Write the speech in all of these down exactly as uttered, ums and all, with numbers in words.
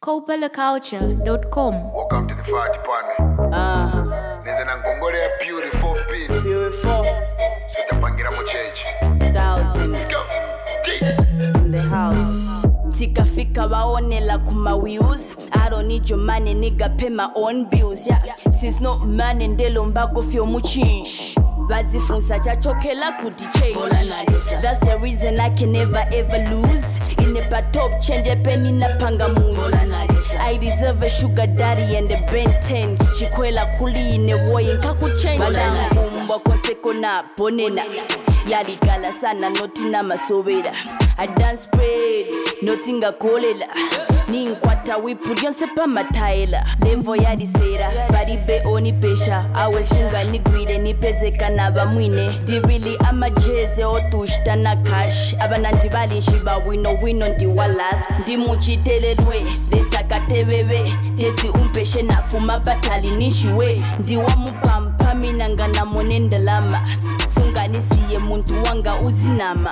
copella culture dot com. Welcome to the fire department. Ah, Neze na ngongole ya beautiful piece. beautiful. So tapangira mu church. Thousands Let's go. Deep. in the house. Tikafika waonela kuma wheels. I don't need your money, nigga, pay my own bills, yeah. Since no money ndelo mbako fyo muchinsh. Bazifunza chachokela kuti change. That's the reason I can never ever lose. In a top change a penny na panga moves. I deserve a sugar daddy and a Ben ten. Chikwela kuli in a way in kaku change. Mbwa konseko na ponena. Yali gala sana notina masoveda. I dance spread, notinga kolela. Ninkwata wipu yonse pa mataila. Levo yadi sera, baribe oni pesha. Awe shinga nigwide nipezeka na bamwine. Di really ama jeze otushta na cash. Abananti bali shiba wino wino ndi walas. Di muchiteledwe, desaka tebebe. Teti umpeshe na fuma batali nishiwe. Di wamu pampa minanga na monenda lama. Sunga nisiye muntu wanga uzinama.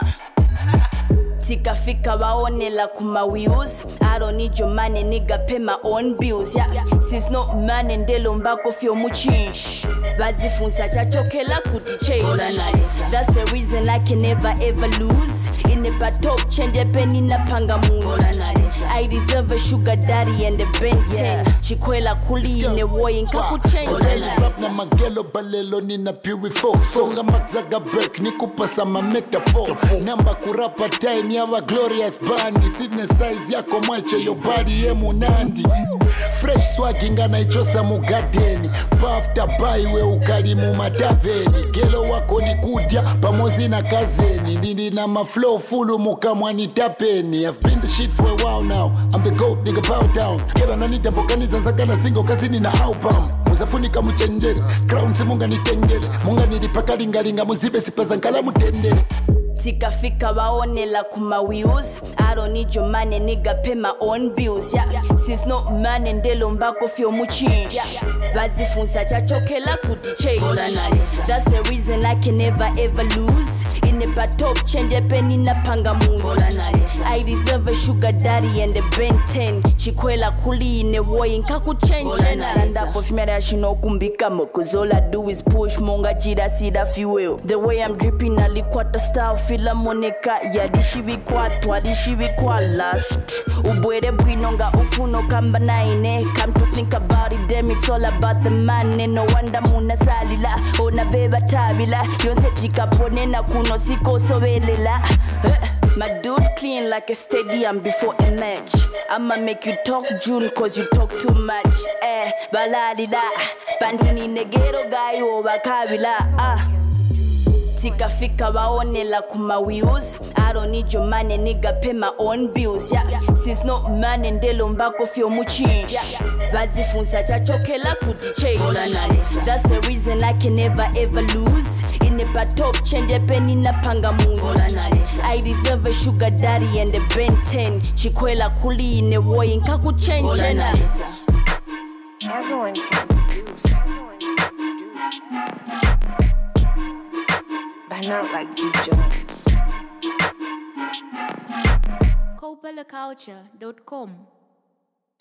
Tikafika waonela kuma wheels. I don't need your money, nigga, pay my own bills, yeah. Since no money ndelo mbako fyo muchinsh. Bazifunza chachokela kuti change. That's the reason I can never ever lose. In a top change a penny na panga moves. I deserve a sugar daddy and a Ben ten. Chikwela kuli in a way in kaku change. Rap na magelo balelo nina beautiful. Songa magzaga break nikupasa ma metaphor. Namba kurapa time yawa glorious bandi. Sidne size yako mwache yo body ye munandi. Fresh swaginga na ichosa mugadeni. Pafta bai we ukali mu mataveni. Gelo wako ni kudia pamozi na kazeni. Nini na ma flow fulu mukamwani tapeni. I've been the shit for a while now. I'm the goat nigga bow down. Kera nani dabokani zanzakana singo kazini na haupam. Muzafunika muchenjere. Crown si munga nitengere. Munga nilipaka lingalinga muzibe sipaza nkala mutendere. Tikafika waonela kuma wheels. I don't need your money, nigga, pay my own bills, yeah. Since no money ndelo mbako fyo muchinsh. Bazifunza chachokela kuti change. That's the reason I can never ever lose. In a top change a penny na panga moves. I deserve a sugar daddy and a Ben ten. Chikwela kuli in a way in kaku change. And up of me that she no kumbika mo. Cause all I do is push monga jida sida fuel. The way I'm dripping a liquata style fila monica. Ya dishibi kwa twa dishibi kwa last. Ubwere bwinonga ufuno kamba naine. Come to think about it, damn it's all about the money. No wonder muna salila. Ona veba tabila. Yonse tika ponena kuno siko sovelela. My dude clean like a stadium before a match. I'ma make you talk June cause you talk too much. Eh, balalila. Pandini negero gayo bakabila. Ah. Tikafika waonela kuma wheels. I don't need your money, nigga, pay my own bills, yeah. Since no money ndelo mbako fyo muchinsh. Bazifunza chachokela kuti change. That's the reason I can never ever lose. In a top change a penny na panga moves. I deserve a sugar daddy and a Ben ten. Chikwela kuli in a way in kaku change. Everyone can produce. Everyone can produce. But not like D. Jones. copella culture dot com.